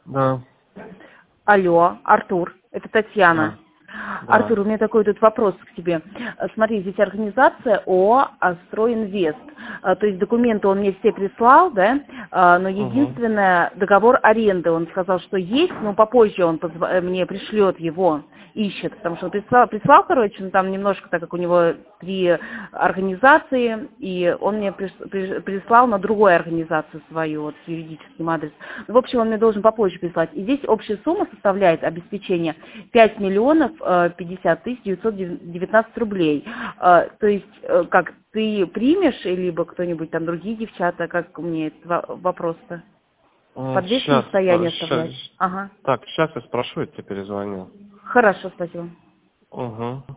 Да, Алло, Артур, это Татьяна. да, да. Артур, у меня такой тут вопрос к тебе. Смотри, здесь организация ООО «Стройинвест». То есть документы он мне все прислал, да, но Угу. единственное, договор аренды, он сказал, что есть, но попозже он мне пришлет его, ищет, потому что он прислал, короче, ну, там немножко, так как у него 3 организации, и он мне прислал на другой организацию свою, вот, с юридическим адресом. В общем, он мне должен попозже прислать. И здесь общая сумма составляет обеспечение 5 миллионов 50 тысяч 919 рублей. То есть, как, ты примешь, либо кто-нибудь там, другие девчата, как мне этот вопрос-то? Под вечное Сейчас, состояние оставлять? Ага. так, сейчас я спрошу, я тебе перезвоню. Хорошо, спасибо. Угу.